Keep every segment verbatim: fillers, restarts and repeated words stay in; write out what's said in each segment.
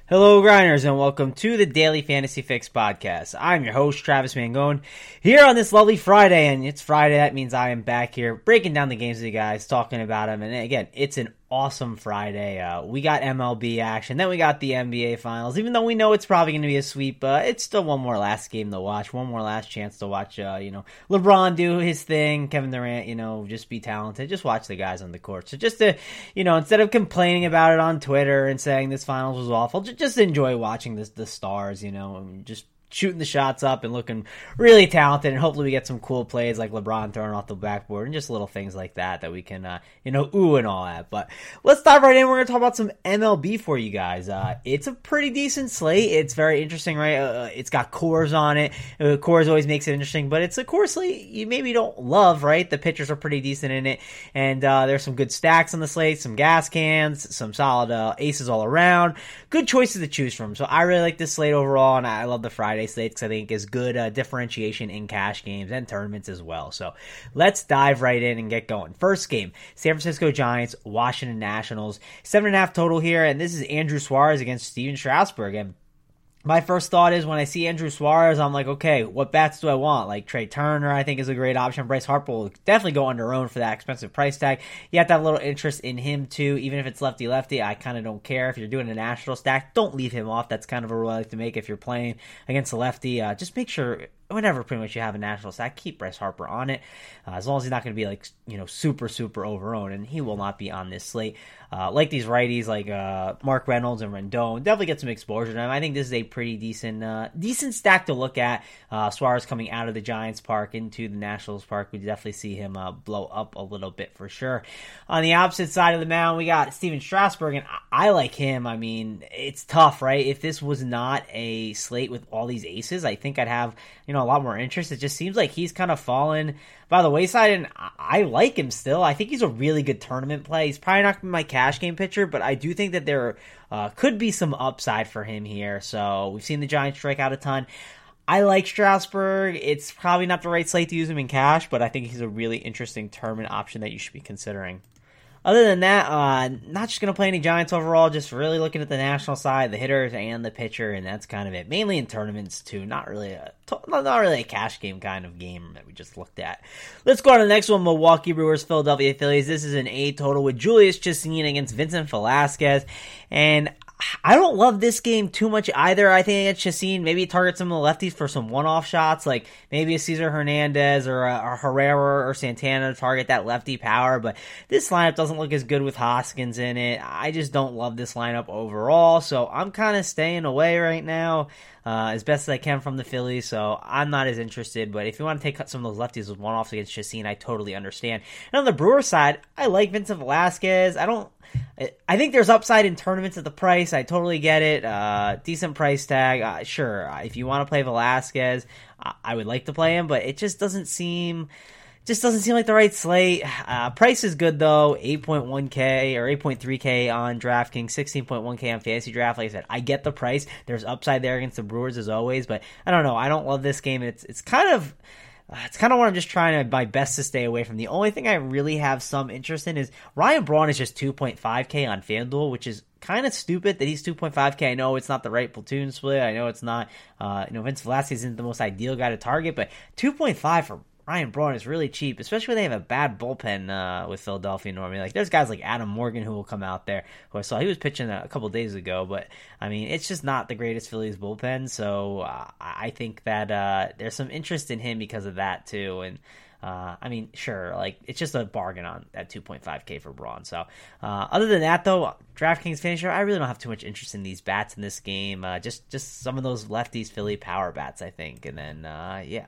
Hello, grinders, and welcome to the Daily Fantasy Fix podcast. I'm your host, Travis Mangone, here on this lovely Friday, and it's Friday. That means I am back here breaking down the games with you guys, talking about them, and again, it's an awesome Friday. Uh, we got M L B action, then we got the N B A Finals. Even though we know it's probably going to be a sweep, uh, it's still one more last game to watch, one more last chance to watch, uh, you know, LeBron do his thing, Kevin Durant, you know, just be talented, just watch the guys on the court. So just to, you know, instead of complaining about it on Twitter and saying this Finals was awful, just, just enjoy watching this, the stars, you know, and just shooting the shots up and looking really talented, and hopefully we get some cool plays like LeBron throwing off the backboard and just little things like that that we can, uh, you know, ooh and all that. But let's dive right in. We're going to talk about some M L B for you guys. Uh, it's a pretty decent slate. It's very interesting, right? Uh, it's got Coors on it. Uh, Coors always makes it interesting, but it's a Coors slate you maybe don't love, right? The pitchers are pretty decent in it, and uh, there's some good stacks on the slate, some gas cans, some solid uh, aces all around. Good choices to choose from. So I really like this slate overall, and I love the Friday slate because I think is good uh, differentiation in cash games and tournaments as well. So let's dive right in and get going. First game, San Francisco Giants, Washington Nationals. Seven and a half total here, and this is Andrew Suarez against Steven Strasburg. And my first thought is when I see Andrew Suarez, I'm like, okay, what bats do I want? Like Trey Turner, I think is a great option. Bryce Harper will definitely go under own for that expensive price tag. You have to have a little interest in him too, even if it's lefty-lefty. I kind of don't care. If you're doing a national stack, don't leave him off. That's kind of a rule I like to make if you're playing against a lefty. Uh, just make sure whenever pretty much you have a national stack, keep Bryce Harper on it, uh, as long as he's not going to be like, you know, super, super over-owned, and he will not be on this slate. Uh, like these righties like uh, Mark Reynolds and Rendon, definitely get some exposure to them. I think this is a pretty decent uh, decent stack to look at. Uh, Suarez coming out of the Giants park into the Nationals park, we definitely see him uh, blow up a little bit for sure. On the opposite side of the mound, we got Steven Strasburg, and I, I like him. I mean, it's tough, right? If this was not a slate with all these aces, I think I'd have, you know, a lot more interest. It just seems like he's kind of fallen by the wayside, and I like him still. I think he's a really good tournament play. He's probably not going to be my cash game pitcher, but I do think that there uh, could be some upside for him here. So we've seen the Giants strike out a ton. I like Strasburg. It's probably not the right slate to use him in cash, but I think he's a really interesting tournament option that you should be considering. Other than that, uh, not just going to play any Giants overall, just really looking at the national side, the hitters and the pitcher, and that's kind of it. Mainly in tournaments, too. Not really a, not really a cash game kind of game that we just looked at. Let's go on to the next one, Milwaukee Brewers, Philadelphia Phillies. This is an eight total with Julius Chassin against Vincent Velasquez, and I don't love this game too much either. I think it's Chassin maybe target some of the lefties for some one-off shots, like maybe a Cesar Hernandez or a, a Herrera or Santana to target that lefty power, but this lineup doesn't look as good with Hoskins in it. I just don't love this lineup overall, so I'm kind of staying away right now uh, as best as I can from the Phillies, so I'm not as interested, but if you want to take some of those lefties with one-offs against Chassin, I totally understand. And on the Brewers side, I like Vincent Velasquez. I don't I think there's upside in tournaments at the price. I totally get it. Uh, decent price tag. Uh, sure, if you want to play Velasquez, I-, I would like to play him, but it just doesn't seem, just doesn't seem like the right slate. Uh, price is good though. eight point one K or eight point three K on DraftKings, sixteen point one K on Fantasy Draft. Like I said, I get the price. There's upside there against the Brewers as always, but I don't know. I don't love this game. It's it's kind of. Uh, it's kind of what I'm just trying to my best to stay away from. The only thing I really have some interest in is Ryan Braun is just two point five K on FanDuel, which is kind of stupid that he's two point five K. I know it's not the right platoon split. I know it's not, uh, you know, Vince Velasquez isn't the most ideal guy to target, but two point five for Ryan Braun is really cheap, especially when they have a bad bullpen uh, with Philadelphia normally. Like, there's guys like Adam Morgan who will come out there, who I saw he was pitching a, a couple days ago, but I mean, it's just not the greatest Phillies bullpen, so uh, I think that uh, there's some interest in him because of that too, and Uh, I mean, sure, like, it's just a bargain on that two point five K for Braun. So, uh, other than that, though, DraftKings finisher, I really don't have too much interest in these bats in this game. Uh, just, just some of those lefties Philly power bats, I think. And then, uh, yeah.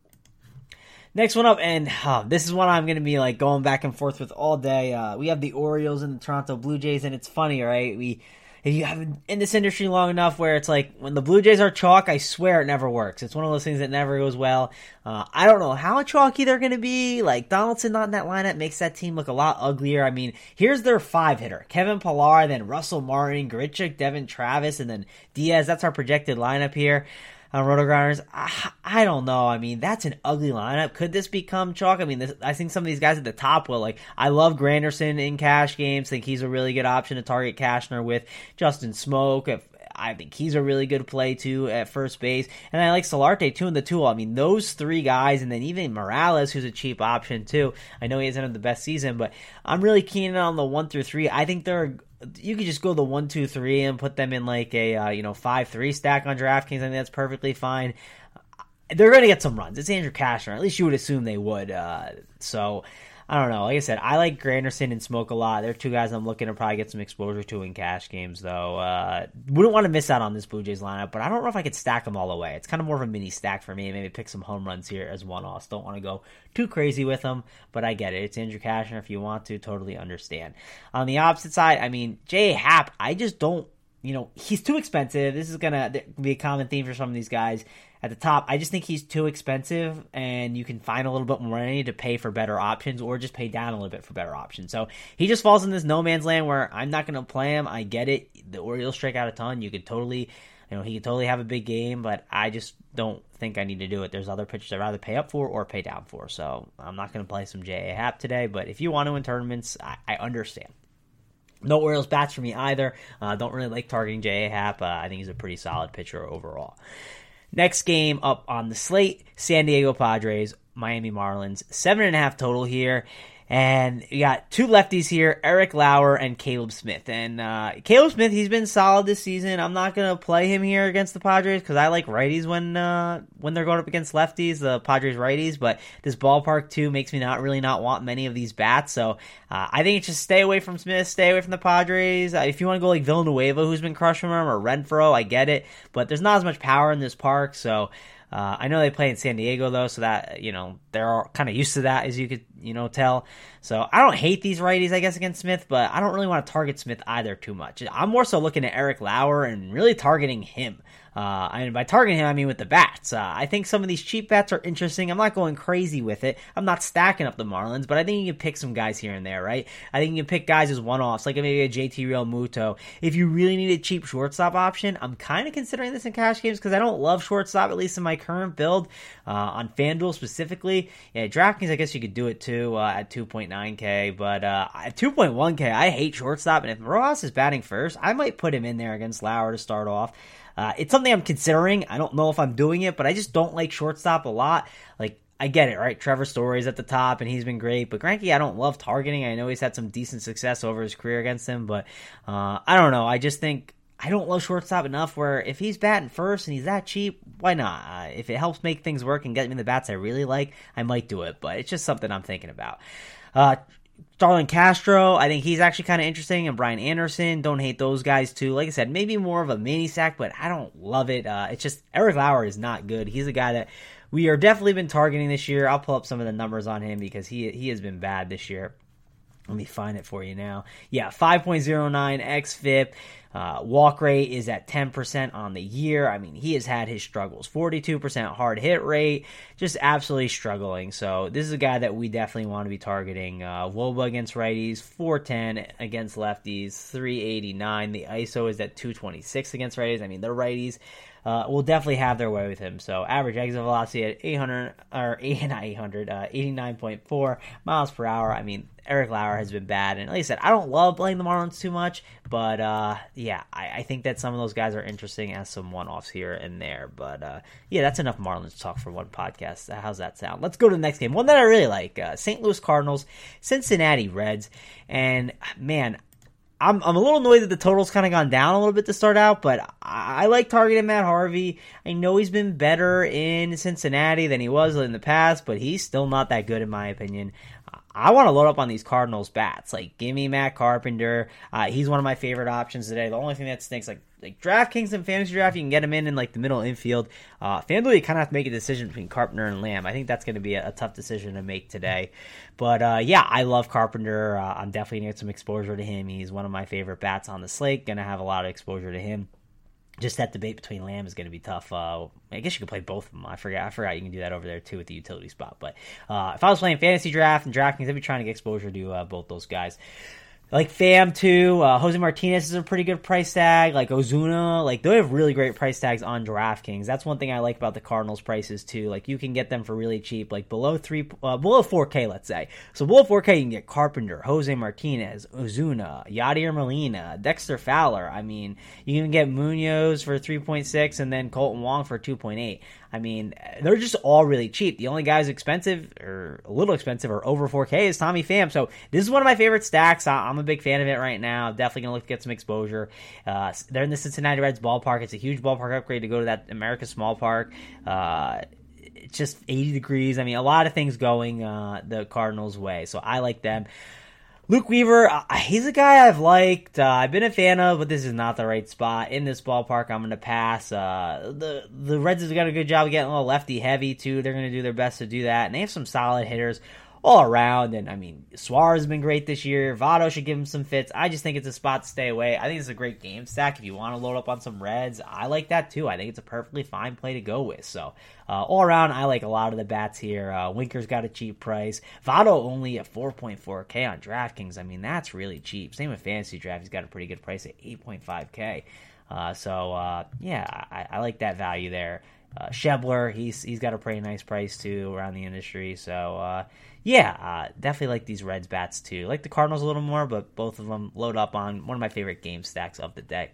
Next one up, and uh, this is one I'm going to be, like, going back and forth with all day. Uh, we have the Orioles and the Toronto Blue Jays, and it's funny, right? We... If you have been in this industry long enough where it's like, when the Blue Jays are chalk, I swear it never works. It's one of those things that never goes well. Uh, I don't know how chalky they're going to be. Like, Donaldson not in that lineup makes that team look a lot uglier. I mean, here's their five-hitter. Kevin Pillar, then Russell Martin, Grichuk, Devin Travis, and then Diaz. That's our projected lineup here on RotoGrinders. I, I don't know. I mean, that's an ugly lineup. Could this become chalk? I mean, this, I think some of these guys at the top will. Like, I love Granderson in cash games. Think he's a really good option to target Cashner with. Justin Smoke. If, I think he's a really good play too at first base. And I like Solarte too in the two. I mean, those three guys, and then even Morales, who's a cheap option too. I know he hasn't had the best season, but I'm really keen on the one through three. I think they're you could just go the one, two, three and put them in like a uh, you know five three stack on DraftKings. I think that's perfectly fine. They're going to get some runs. It's Andrew Cashner. At least you would assume they would. Uh, so, I don't know. Like I said, I like Granderson and Smoke a lot. They're two guys I'm looking to probably get some exposure to in cash games, though. Uh, wouldn't want to miss out on this Blue Jays lineup, but I don't know if I could stack them all the way. It's kind of more of a mini stack for me. Maybe pick some home runs here as one-offs. Don't want to go too crazy with them, but I get it. It's Andrew Cashner. If you want to, totally understand. On the opposite side, I mean, J A. Happ, I just don't, you know, he's too expensive. This is going to be a common theme for some of these guys. At the top, I just think he's too expensive, and you can find a little bit more money to pay for better options or just pay down a little bit for better options. So he just falls in this no man's land where I'm not going to play him. I get it. The Orioles strike out a ton. You could totally, you know, he could totally have a big game, but I just don't think I need to do it. There's other pitchers I'd rather pay up for or pay down for. So I'm not going to play some J A. Happ today, but if you want to in tournaments, I, I understand. No Orioles bats for me either. Uh, don't really like targeting J A. Happ. Uh, I think he's a pretty solid pitcher overall. Next game up on the slate, San Diego Padres, Miami Marlins. Seven and a half total here. And you got two lefties here, Eric Lauer and Caleb Smith. And uh, Caleb Smith, he's been solid this season. I'm not going to play him here against the Padres because I like righties when uh, when they're going up against lefties, the Padres righties. But this ballpark, too, makes me not really not want many of these bats. So uh, I think it's just stay away from Smith, stay away from the Padres. Uh, if you want to go like Villanueva, who's been crushing them, or Renfroe, I get it. But there's not as much power in this park, so... Uh, I know they play in San Diego, though, so that, you know, they're kind of used to that, as you could, you know, tell. So I don't hate these righties, I guess, against Smith, but I don't really want to target Smith either too much. I'm more so looking at Eric Lauer and really targeting him. Uh, and by targeting him, I mean with the bats. Uh, I think some of these cheap bats are interesting. I'm not going crazy with it. I'm not stacking up the Marlins, but I think you can pick some guys here and there, right? I think you can pick guys as one-offs, like maybe a J T Realmuto. If you really need a cheap shortstop option, I'm kind of considering this in cash games because I don't love shortstop, at least in my current build. Uh, on FanDuel specifically. Yeah, DraftKings, I guess you could do it too uh, at two point nine K, but uh, at two point one K, I hate shortstop, and if Rojas is batting first, I might put him in there against Lauer to start off. Uh, it's something I'm considering. I don't know if I'm doing it, but I just don't like shortstop a lot. Like, I get it, right? Trevor Story's at the top, and he's been great. But Greinke, I don't love targeting. I know he's had some decent success over his career against him, but uh, I don't know. I just think I don't love shortstop enough where if he's batting first and he's that cheap, why not? Uh, if it helps make things work and get me the bats I really like, I might do it. But it's just something I'm thinking about. Uh, Starlin Castro, I think he's actually kind of interesting, and Brian Anderson, don't hate those guys too. Like I said, maybe more of a mini stack, but I don't love it. Uh, it's just Eric Lauer is not good. He's a guy that we are definitely been targeting this year. I'll pull up some of the numbers on him because he he has been bad this year. Let me find it for you now. Yeah, five point oh nine X F I P. Uh, walk rate is at ten percent on the year. I mean, he has had his struggles. forty-two percent hard hit rate, just absolutely struggling. So this is a guy that we definitely want to be targeting. Uh, W O B A against righties, four ten against lefties, three eighty-nine. The I S O is at two twenty-six against righties. I mean, the righties uh, will definitely have their way with him. So average exit velocity at eight hundred, or not eight hundred, uh, eighty-nine point four miles per hour. I mean, Eric Lauer has been bad. And like I said, I don't love playing the Marlins too much, but uh, yeah, I, I think that some of those guys are interesting as some one-offs here and there. But uh, yeah, that's enough Marlins talk for one podcast. How's that sound? Let's go to the next game. One that I really like, uh, Saint Louis Cardinals, Cincinnati Reds. And man, I'm I'm a little annoyed that the total's kind of gone down a little bit to start out, but I, I like targeting Matt Harvey. I know he's been better in Cincinnati than he was in the past, but he's still not that good in my opinion. I want to load up on these Cardinals bats. Like, give me Matt Carpenter. Uh, he's one of my favorite options today. The only thing that stinks, like, like DraftKings and Fantasy Draft, you can get him in in, like, the middle infield. Uh, FanDuel, you kind of have to make a decision between Carpenter and Lamb. I think that's going to be a, a tough decision to make today. But, uh, yeah, I love Carpenter. Uh, I'm definitely going to get some exposure to him. He's one of my favorite bats on the slate. Going to have a lot of exposure to him. Just that debate between Lamb is going to be tough. Uh, I guess you could play both of them. I forgot. I forgot you can do that over there too with the utility spot. But uh, if I was playing fantasy draft and DraftKings, I'd be trying to get exposure to uh, both those guys. like Pham too. Uh, Jose Martinez is a pretty good price tag. Like Ozuna, like they have really great price tags on DraftKings. That's one thing I like about the Cardinals prices too. Like you can get them for really cheap, like below three, uh, below four K, let's say. So below four K, you can get Carpenter, Jose Martinez, Ozuna, Yadier Molina, Dexter Fowler. I mean, you can get Munoz for three point six and then Colton Wong for two point eight. I mean, they're just all really cheap. The only guys expensive or a little expensive or over four K is Tommy Pham. So this is one of my favorite stacks. I'm a big fan of it right now. Definitely going to look to get some exposure. Uh, they're in the Cincinnati Reds ballpark. It's a huge ballpark upgrade to go to that America Small Park. Uh, it's just eighty degrees. I mean, a lot of things going uh, the Cardinals' way. So I like them. Luke Weaver, uh, he's a guy I've liked. Uh, I've been a fan of, but this is not the right spot. In this ballpark, I'm going to pass. Uh, the the Reds have got a good job of getting a little lefty heavy, too. They're going to do their best to do that. And they have some solid hitters all around. And, I mean, Suarez has been great this year. Votto should give him some fits. I just think it's a spot to stay away. I think it's a great game stack. If you want to load up on some Reds, I like that, too. I think it's a perfectly fine play to go with. So, uh, all around, I like a lot of the bats here. Uh, Winker's got a cheap price. Votto only at four point four K on DraftKings. I mean, that's really cheap. Same with Fantasy Draft. He's got a pretty good price at eight point five K. Uh, so, uh, yeah, I, I like that value there. Uh, Schebler, he's he's got a pretty nice price, too, around the industry. So, uh, yeah, uh, definitely like these Reds bats, too. Like the Cardinals a little more, but both of them load up on one of my favorite game stacks of the day.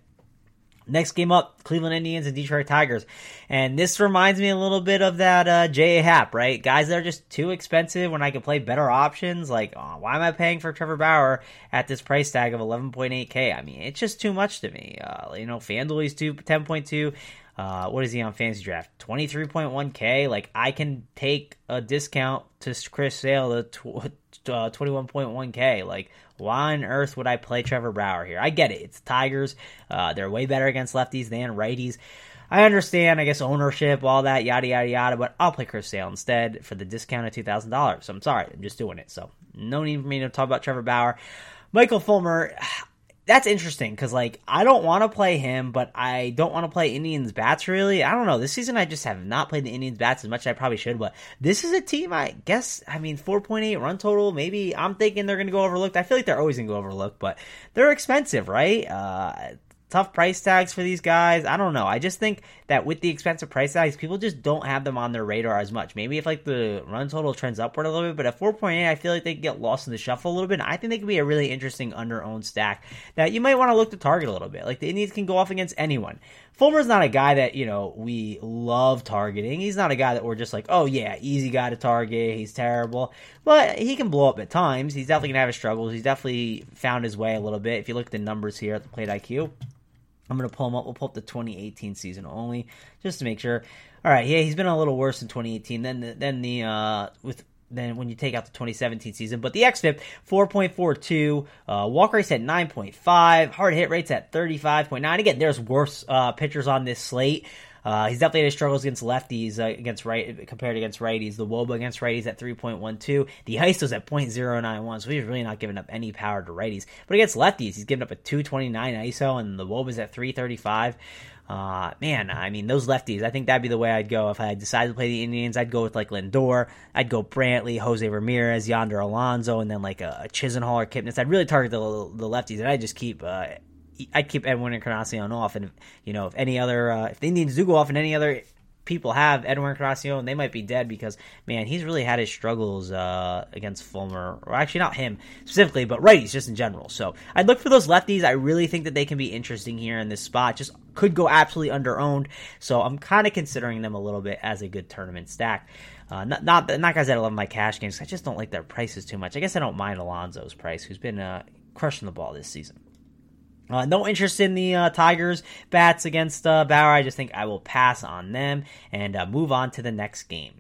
Next game up, Cleveland Indians and Detroit Tigers. And this reminds me a little bit of that uh, J A. Happ, right? Guys that are just too expensive when I could play better options. Like, oh, why am I paying for Trevor Bauer at this price tag of eleven point eight K? I mean, it's just too much to me. Uh, you know, FanDuel is ten point two. Uh, what is he on Fantasy Draft? twenty-three point one K. Like, I can take a discount to Chris Sale to tw- uh, twenty-one point one K. Like, why on earth would I play Trevor Bauer here? I get it. It's Tigers. Uh, they're way better against lefties than righties. I understand, I guess, ownership, all that, yada, yada, yada, but I'll play Chris Sale instead for the discount of two thousand dollars. So I'm sorry. I'm just doing it. So no need for me to talk about Trevor Bauer. Michael Fulmer, that's interesting because, like, I don't want to play him, but I don't want to play Indians bats, really. I don't know. This season, I just have not played the Indians bats as much as I probably should, but this is a team, I guess, I mean, four point eight run total. Maybe I'm thinking they're going to go overlooked. I feel like they're always going to go overlooked, but they're expensive, right? Uh, tough price tags for these guys. I don't know. I just think that with the expensive price tags, people just don't have them on their radar as much. Maybe if like the run total trends upward a little bit, but at four point eight, I feel like they can get lost in the shuffle a little bit. I think they could be a really interesting under-owned stack that you might want to look to target a little bit. Like the Indians can go off against anyone. Fulmer's not a guy that, you know, we love targeting. He's not a guy that we're just like, oh yeah, easy guy to target. He's terrible. But he can blow up at times. He's definitely going to have his struggles. He's definitely found his way a little bit. If you look at the numbers here at the Plate I Q, I'm going to pull him up. We'll pull up the twenty eighteen season only just to make sure. All right, yeah, he's been a little worse in twenty eighteen than the, than the uh, with than when you take out the twenty seventeen season. But the X F I P, four point four two. Uh, walk rate's at nine point five. Hard hit rate's at thirty-five point nine. Again, there's worse uh, pitchers on this slate. Uh, he's definitely had his struggles against lefties, uh, against right compared against righties. The W O B A against righties at three point one two. The I S O's at point oh nine one, so he's really not giving up any power to righties. But against lefties, he's giving up a two twenty-nine I S O, and the W O B A's at three thirty-five. Uh, man, I mean, those lefties, I think that'd be the way I'd go. If I decided to play the Indians, I'd go with, like, Lindor. I'd go Brantley, Jose Ramirez, Yonder Alonso, and then, like, a, a Chisenhall or Kipnis. I'd really target the, the lefties, and I'd just keep... Uh, I'd keep Edwin Encarnacion off, and if, you know, if any other, uh, if the Indians do go off, and any other people have Edwin Encarnacion, they might be dead because, man, he's really had his struggles uh, against Fulmer, or actually not him specifically, but righties just in general. So I'd look for those lefties. I really think that they can be interesting here in this spot. Just could go absolutely underowned, so I'm kind of considering them a little bit as a good tournament stack. Uh, not, not not guys that I love my cash games. I just don't like their prices too much. I guess I don't mind Alonso's price, who's been uh, crushing the ball this season. Uh, no interest in the uh, Tigers bats against uh, Bauer. I just think I will pass on them and uh, move on to the next game.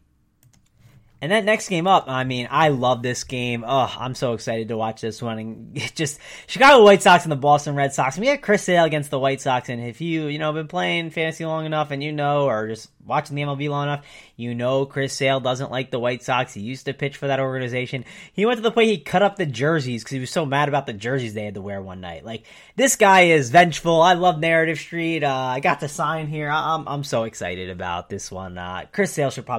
And that next game up, I mean, I love this game. Oh, I'm so excited to watch this one. And just Chicago White Sox and the Boston Red Sox. We had Chris Sale against the White Sox, and if you, you know, been playing fantasy long enough and you know, or just watching the M L B long enough, you know Chris Sale doesn't like the White Sox. He used to pitch for that organization. He went to the point he cut up the jerseys because he was so mad about the jerseys they had to wear one night. Like, this guy is vengeful. I love Narrative Street. Uh, I got to sign here. I'm, I'm so excited about this one. Uh, Chris Sale should probably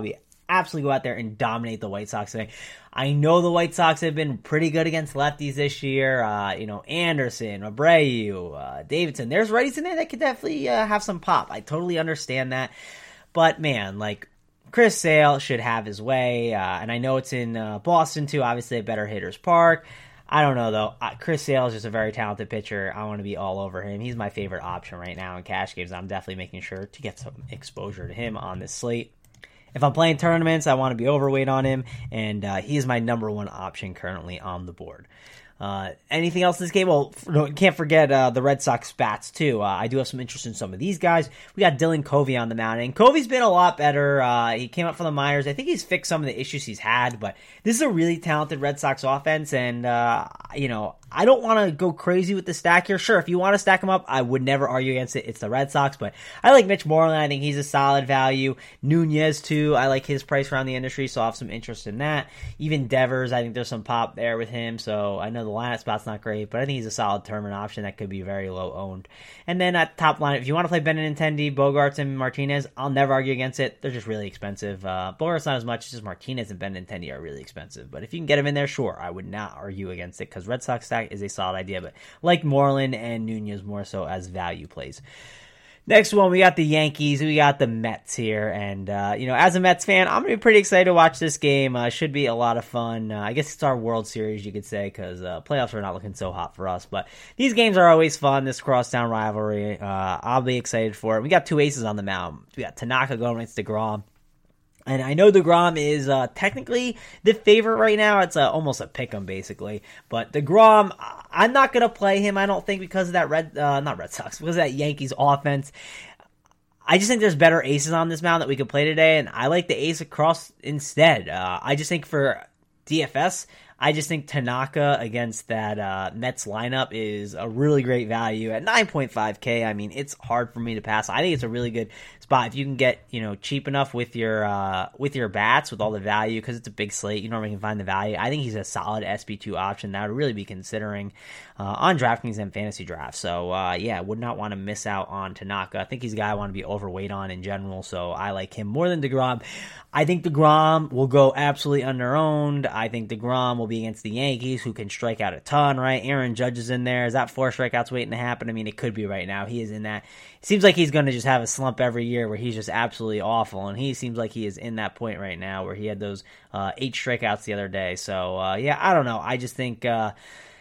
absolutely go out there and dominate the White Sox today. I know the White Sox have been pretty good against lefties this year. Uh, you know, Anderson, Abreu, uh, Davidson. There's righties in there that could definitely uh, have some pop. I totally understand that. But, man, like, Chris Sale should have his way. Uh, and I know it's in uh, Boston, too. Obviously, a better hitter's park. I don't know, though. Uh, Chris Sale is just a very talented pitcher. I want to be all over him. He's my favorite option right now in cash games. I'm definitely making sure to get some exposure to him on this slate. If I'm playing tournaments, I want to be overweight on him, and uh, he is my number one option currently on the board. Uh, anything else in this game? Well, no, can't forget uh, the Red Sox bats, too. Uh, I do have some interest in some of these guys. We got Dylan Covey on the mound, and Covey's been a lot better. Uh, he came up from the minors. I think he's fixed some of the issues he's had, but this is a really talented Red Sox offense, and, uh, you know, I don't want to go crazy with the stack here. Sure, if you want to stack them up, I would never argue against it. It's the Red Sox, but I like Mitch Moreland. I think he's a solid value. Nunez, too. I like his price around the industry, so I have some interest in that. Even Devers, I think there's some pop there with him, so I know the lineup spot's not great, but I think he's a solid tournament option that could be very low owned. And then at top line, if you want to play Benintendi, Bogarts, and Martinez, I'll never argue against it. They're just really expensive. Uh, Bogarts not as much, it's just Martinez and Benintendi are really expensive. But if you can get them in there, sure, I would not argue against it because Red Sox stack is a solid idea, but like Moreland and Nunez more so as value plays. Next one, we got the Yankees, we got the Mets here, and, uh, you know, as a Mets fan, I'm going to be pretty excited to watch this game. Uh, should be a lot of fun. Uh, I guess it's our World Series, you could say, because uh, playoffs are not looking so hot for us, but these games are always fun, this crosstown rivalry. Uh, I'll be excited for it. We got two aces on the mound. We got Tanaka going against DeGrom. And I know DeGrom is uh, technically the favorite right now. It's uh, almost a pick'em, basically. But DeGrom, I'm not going to play him, I don't think, because of that Red, uh, not Red Sox, because of that Yankees offense. I just think there's better aces on this mound that we could play today, and I like the ace across instead. Uh, I just think for D F S, I just think Tanaka against that uh, Mets lineup is a really great value at nine point five K. I mean, it's hard for me to pass. I think it's a really good spot if you can get, you know, cheap enough with your uh, with your bats with all the value because it's a big slate. You normally can find the value. I think he's a solid S B two option that I would really be considering uh, on DraftKings and fantasy drafts. So uh, yeah, would not want to miss out on Tanaka. I think he's a guy I want to be overweight on in general. So I like him more than DeGrom. I think DeGrom will go absolutely under-owned. I think DeGrom will be against the Yankees, who can strike out a ton, right? Aaron Judge is in there. Is that four strikeouts waiting to happen? I mean, it could be right now. He is in that. It seems like he's going to just have a slump every year where he's just absolutely awful, and he seems like he is in that point right now where he had those uh, eight strikeouts the other day. So, uh, yeah, I don't know. I just think uh,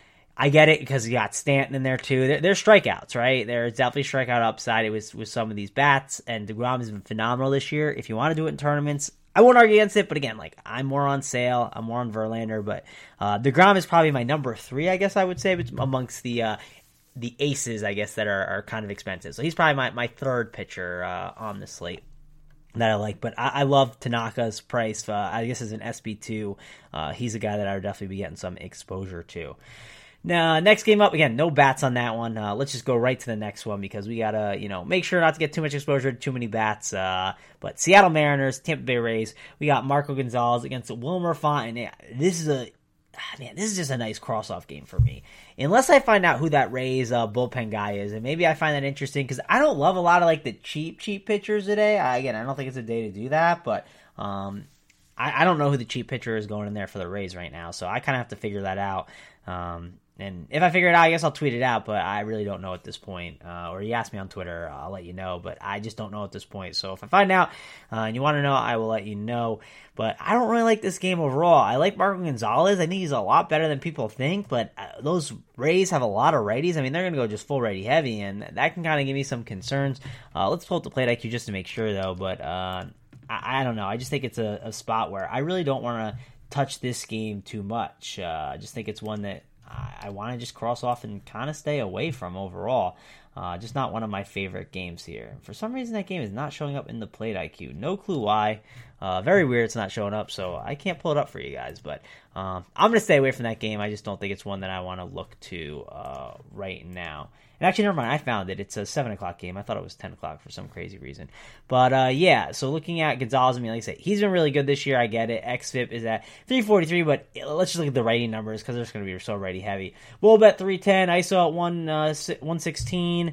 I get it because you got Stanton in there, too. There, there's strikeouts, right? There's definitely strikeout upside with, with some of these bats, and DeGrom has been phenomenal this year. If you want to do it in tournaments, I won't argue against it, but again, like, I'm more on Sale, I'm more on Verlander, but uh, DeGrom is probably my number three, I guess I would say, amongst the uh, the aces, I guess, that are, are kind of expensive. So he's probably my, my third pitcher uh, on the slate that I like, but I, I love Tanaka's price. Uh, I guess as an S B two, uh, he's a guy that I would definitely be getting some exposure to. Now, next game up, again, no bats on that one. Uh, let's just go right to the next one because we got to, you know, make sure not to get too much exposure to too many bats. Uh, but Seattle Mariners, Tampa Bay Rays, we got Marco Gonzalez against Wilmer Font. And yeah, this is a, man, this is just a nice cross-off game for me. Unless I find out who that Rays uh, bullpen guy is, and maybe I find that interesting because I don't love a lot of, like, the cheap, cheap pitchers today. I, again, I don't think it's a day to do that, but um, I, I don't know who the cheap pitcher is going in there for the Rays right now, so I kind of have to figure that out. Um, and if I figure it out, I guess I'll tweet it out, but I really don't know at this point. Uh, or you ask me on Twitter, I'll let you know, but I just don't know at this point. So if I find out uh, and you want to know, I will let you know. But I don't really like this game overall. I like Marco Gonzalez. I think he's a lot better than people think, but uh, those Rays have a lot of righties. I mean, they're going to go just full righty heavy, and that can kind of give me some concerns. Uh, let's pull up the plate I Q just to make sure, though, but uh, I, I don't know. I just think it's a, a spot where I really don't want to touch this game too much. Uh, I just think it's one that I, I want to just cross off and kind of stay away from overall. Uh, just not one of my favorite games here. For some reason, that game is not showing up in the plate I Q. No clue why. Uh, very weird it's not showing up, so I can't pull it up for you guys. But um, I'm going to stay away from that game. I just don't think it's one that I want to look to uh, right now. And actually, never mind. I found it. It's a seven o'clock game. I thought it was ten o'clock for some crazy reason. But, uh, yeah, so looking at Gonzalez, I mean, like I said, he's been really good this year. I get it. X F I P is at three forty-three, but let's just look at the righty numbers because they're just going to be so righty heavy. Bull bet three ten. I S O at one, uh, one sixteen.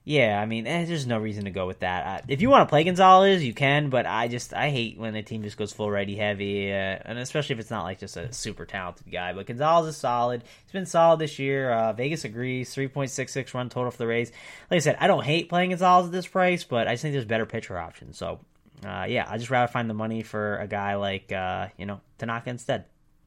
Yeah, I mean, eh, there's no reason to go with that. Uh, if you want to play Gonzalez, you can, but I just I hate when the team just goes full righty heavy, uh, and especially if it's not like just a super talented guy. But Gonzalez is solid. He's been solid this year. Uh, Vegas agrees. three point six six run total for the Rays. Like I said, I don't hate playing Gonzalez at this price, but I just think there's better pitcher options. So, uh, yeah, I just rather find the money for a guy like uh, you know Tanaka instead.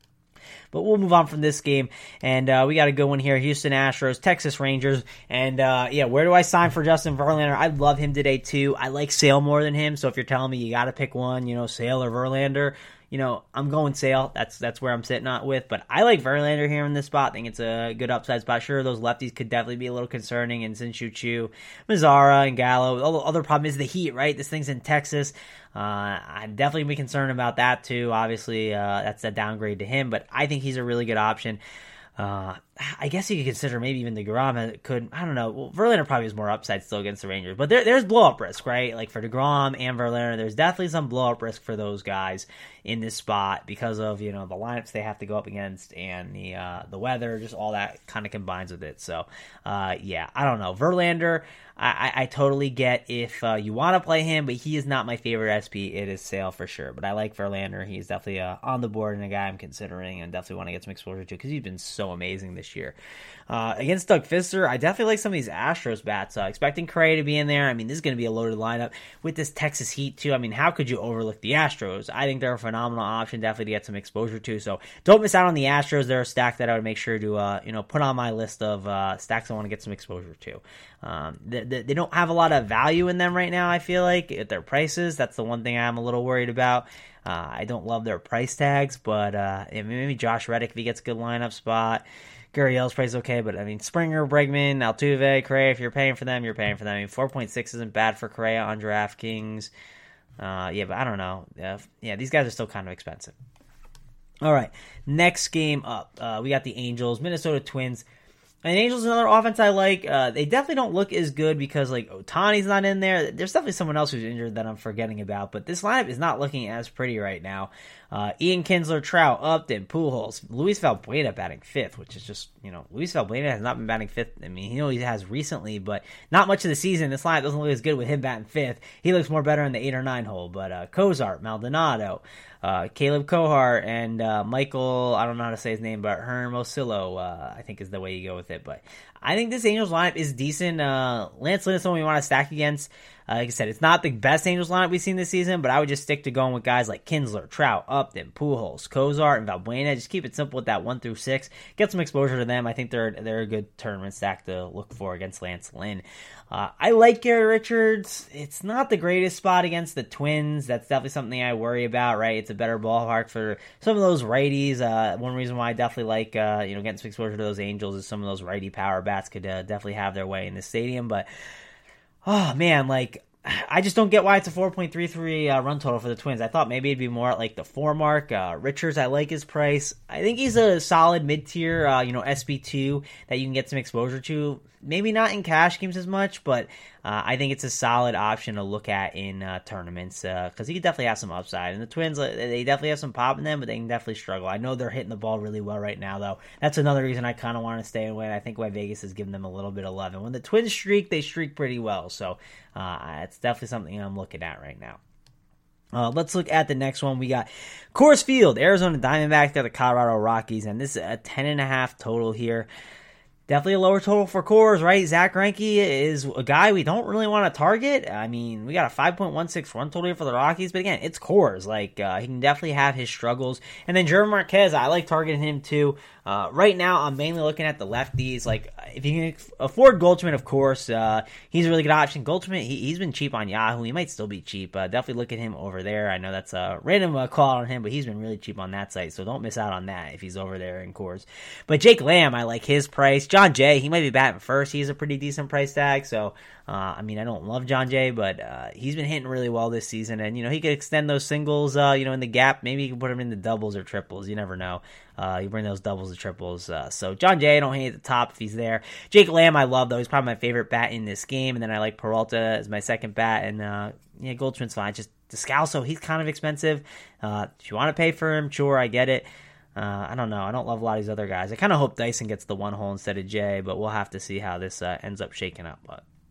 But we'll move on from this game, and uh, we got a good one here. Houston Astros, Texas Rangers, and uh, yeah, where do I sign for Justin Verlander? I love him today too. I like Sale more than him, so if you're telling me you got to pick one, you know, Sale or Verlander, you know, I'm going Sale. That's that's where I'm sitting at with. But I like Verlander here in this spot. I think it's a good upside spot. Sure, those lefties could definitely be a little concerning, and Shin-Soo Choo, Mazzara, and Gallo. The other problem is the heat, right? This thing's in Texas. Uh, I'd definitely be concerned about that too. Obviously, uh, that's a downgrade to him, but I think he's a really good option. Uh, I guess you could consider maybe even DeGrom could, I don't know. Well, Verlander probably has more upside still against the Rangers, but there, there's blow up risk, right? Like for DeGrom and Verlander, there's definitely some blow up risk for those guys in this spot because of, you know, the lineups they have to go up against and the, uh, the weather, just all that kind of combines with it. So, uh, yeah, I don't know. Verlander, I, I, I totally get if uh, you want to play him, but he is not my favorite S P. It is Sale for sure, but I like Verlander. He's definitely uh, on the board and a guy I'm considering and definitely want to get some exposure to because he's been so amazing this year. Uh, against Doug Fister, I definitely like some of these Astros bats. Uh, expecting Correa to be in there. I mean, this is going to be a loaded lineup with this Texas heat too. I mean, how could you overlook the Astros? I think they're a phenomenal option, definitely to get some exposure to. So don't miss out on the Astros. They're a stack that I would make sure to uh, you know put on my list of uh, stacks I want to get some exposure to. Um, they, they, they don't have a lot of value in them right now. I feel like at their prices, that's the one thing I'm a little worried about. Uh, I don't love their price tags, but uh, maybe Josh Reddick if he gets a good lineup spot. Gurriel's price okay, but I mean Springer, Bregman, Altuve, Correa. If you're paying for them, you're paying for them. I mean four point six isn't bad for Correa on DraftKings. Uh, yeah, but I don't know. Yeah, yeah, these guys are still kind of expensive. All right, next game up, uh, we got the Angels, Minnesota Twins. And Angels, another offense I like. Uh, they definitely don't look as good because, like, Ohtani's not in there. There's definitely someone else who's injured that I'm forgetting about. But this lineup is not looking as pretty right now. Uh, Ian Kinsler, Trout, Upton, Pujols, Luis Valbuena batting fifth, which is just, you know, Luis Valbuena has not been batting fifth. I mean, he know he has recently, but not much of the season. This lineup doesn't look as good with him batting fifth. He looks more better in the eight or nine hole. But uh, Cozart, Maldonado, uh, Caleb Kohart, and uh, Michael, I don't know how to say his name, but Hermosillo, uh, I think is the way you go with it. But I think this Angels lineup is decent. Uh, Lance Lynn is someone we want to stack against. Uh, like I said, it's not the best Angels lineup we've seen this season, but I would just stick to going with guys like Kinsler, Trout, Upton, Pujols, Cozart, and Valbuena. Just keep it simple with that one through six. Get some exposure to them. I think they're they're a good tournament stack to look for against Lance Lynn. Uh, I like Gary Richards. It's not the greatest spot against the Twins. That's definitely something I worry about, right? It's a better ballpark for some of those righties. Uh, one reason why I definitely like uh, you know getting some exposure to those Angels is some of those righty power bats could uh, definitely have their way in the stadium. But oh man, like I just don't get why it's a four point three three uh, run total for the Twins. I thought maybe it'd be more at like the four mark. Uh, Richards, I like his price. I think he's a solid mid-tier, uh, you know, S P two that you can get some exposure to. Maybe not in cash games as much, but uh, I think it's a solid option to look at in uh, tournaments because uh, he could definitely have some upside. And the Twins, they definitely have some pop in them, but they can definitely struggle. I know they're hitting the ball really well right now, though. That's another reason I kind of want to stay away. I think why Vegas has given them a little bit of love. And when the Twins streak, they streak pretty well. So uh, it's definitely something I'm looking at right now. Uh, let's look at the next one. We got Coors Field, Arizona Diamondbacks got the Colorado Rockies, and this is a ten and a half total here. Definitely a lower total for Coors, right? Zach Greinke is a guy we don't really want to target. I mean, we got a five point one six run total here for the Rockies, but again, it's Coors. Like, uh, he can definitely have his struggles. And then German Marquez, I like targeting him too. Uh, right now, I'm mainly looking at the lefties. Like, if you can afford Goldschmidt, of course, uh, he's a really good option. Goldschmidt, he, he's been cheap on Yahoo. He might still be cheap. Uh, definitely look at him over there. I know that's a random uh, call on him, but he's been really cheap on that site, so don't miss out on that if he's over there in Coors. But Jake Lamb, I like his price. John Jay, he might be batting first. He's a pretty decent price tag, so Uh, I mean, I don't love John Jay, but uh, he's been hitting really well this season. And, you know, he could extend those singles, uh, you know, in the gap. Maybe he can put him in the doubles or triples. You never know. Uh, you bring those doubles or triples. Uh, so John Jay, I don't hate at the top if he's there. Jake Lamb, I love, though. He's probably my favorite bat in this game. And then I like Peralta as my second bat. And, uh, yeah, Goldschmidt's fine. Just Descalso, he's kind of expensive. Uh, if you want to pay for him, sure, I get it. Uh, I don't know. I don't love a lot of these other guys. I kind of hope Dyson gets the one hole instead of Jay, but we'll have to see how this uh, ends up shaking up. But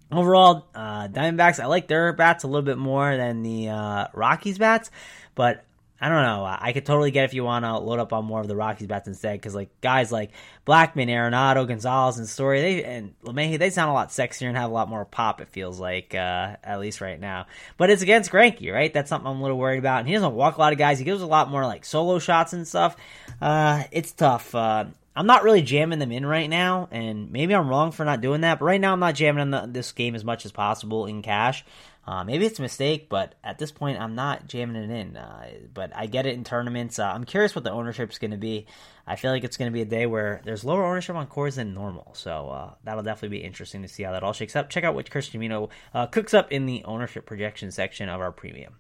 Overall, uh, Diamondbacks, I like their bats a little bit more than the uh, Rockies bats, but I don't know. I could totally get if you want to load up on more of the Rockies bats instead, because like guys like Blackman, Arenado, Gonzalez, and Story, they and LeMahieu, they sound a lot sexier and have a lot more pop. It feels like, uh, at least right now. But it's against Greinke, right? That's something I'm a little worried about. And he doesn't walk a lot of guys. He gives a lot more like solo shots and stuff. Uh, it's tough. Uh, I'm not really jamming them in right now, and maybe I'm wrong for not doing that. But right now, I'm not jamming in the, this game as much as possible in cash. Uh, maybe it's a mistake, but at this point, I'm not jamming it in. Uh, but I get it in tournaments. Uh, I'm curious what the ownership's going to be. I feel like it's going to be a day where there's lower ownership on cores than normal. So uh, that'll definitely be interesting to see how that all shakes up. Check out what Christian Mino uh, cooks up in the ownership projection section of our premium.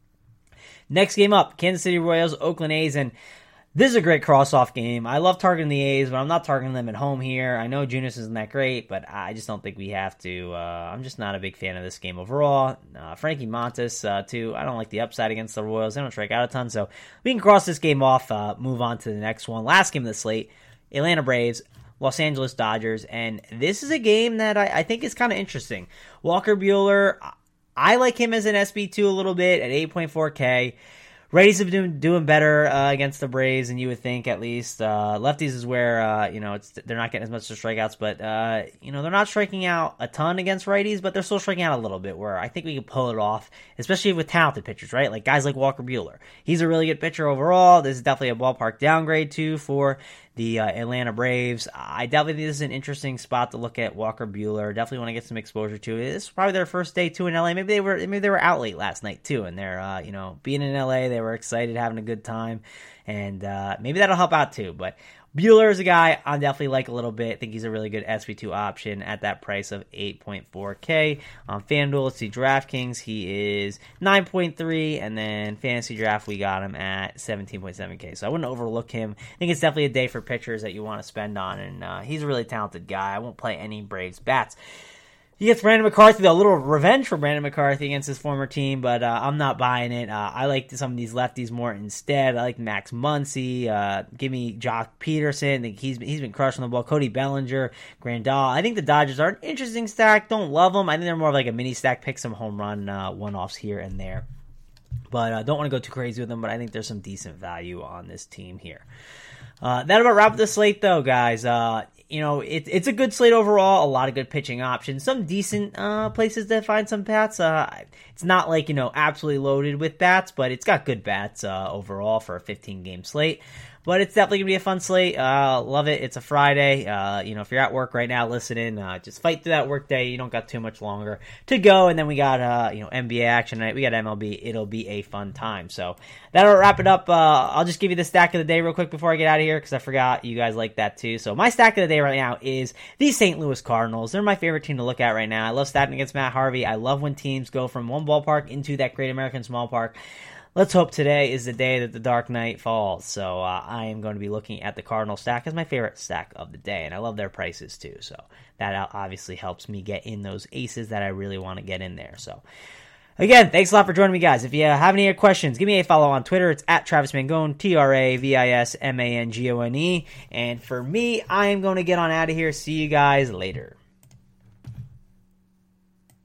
Next game up, Kansas City Royals, Oakland A's, and this is a great cross-off game. I love targeting the A's, but I'm not targeting them at home here. I know Junis isn't that great, but I just don't think we have to. Uh, I'm just not a big fan of this game overall. Uh, Frankie Montas, uh, too. I don't like the upside against the Royals. They don't strike out a ton, so we can cross this game off, uh, move on to the next one. Last game of the slate, Atlanta Braves, Los Angeles Dodgers, and this is a game that I, I think is kind of interesting. Walker Buehler, I like him as an S B two a little bit at eight point four K. Righties have been doing, doing better uh, against the Braves than you would think, at least. Uh, lefties is where, uh, you know, it's they're not getting as much of strikeouts, but, uh, you know, they're not striking out a ton against righties, but they're still striking out a little bit, where I think we can pull it off, especially with talented pitchers, right? Like guys like Walker Buehler. He's a really good pitcher overall. This is definitely a ballpark downgrade, too, for the uh, Atlanta Braves. I definitely think this is an interesting spot to look at Walker Buehler. Definitely want to get some exposure to it. This is probably their first day too in L A. Maybe they were maybe they were out late last night too, and they're uh, you know being in L A. They were excited, having a good time, and uh, maybe that'll help out too. But Buehler is a guy I definitely like a little bit. I think he's a really good S B two option at that price of eight point four K. On FanDuel, let's see, DraftKings, he is nine point three, and then Fantasy Draft, we got him at seventeen point seven K. So I wouldn't overlook him. I think it's definitely a day for pitchers that you want to spend on, and uh, he's a really talented guy. I won't play any Braves bats. He gets Brandon McCarthy, though, a little revenge for Brandon McCarthy against his former team, but uh, I'm not buying it. Uh, I like some of these lefties more instead. I like Max Muncy. Uh, give me Jock Peterson. I think he's, he's been crushing the ball. Cody Bellinger, Grandal. I think the Dodgers are an interesting stack. Don't love them. I think they're more of like a mini stack. Pick some home run uh, one-offs here and there. But I uh, don't want to go too crazy with them, but I think there's some decent value on this team here. Uh, that about wrap up the slate, though, guys. Uh, you know, it, it's a good slate overall. A lot of good pitching options. Some decent uh, places to find some bats. Uh, it's not like, you know, absolutely loaded with bats, but it's got good bats uh, overall for a fifteen-game slate. But it's definitely going to be a fun slate. Uh, love it. It's a Friday. Uh, you know, if you're at work right now listening, uh, just fight through that work day. You don't got too much longer to go. And then we got, uh, you know, N B A action tonight. We got M L B. It'll be a fun time. So that'll wrap it up. Uh, I'll just give you the stack of the day real quick before I get out of here, because I forgot you guys like that too. So my stack of the day right now is the Saint Louis Cardinals. They're my favorite team to look at right now. I love starting against Matt Harvey. I love when teams go from one ballpark into that Great American Small Park. Let's hope today is the day that the Dark Knight falls. So uh, I am going to be looking at the Cardinal stack as my favorite stack of the day, and I love their prices too. So that obviously helps me get in those aces that I really want to get in there. So again, thanks a lot for joining me, guys. If you have any questions, give me a follow on Twitter. It's at Travis Mangone, T R A V I S M A N G O N E. And for me, I am going to get on out of here. See you guys later.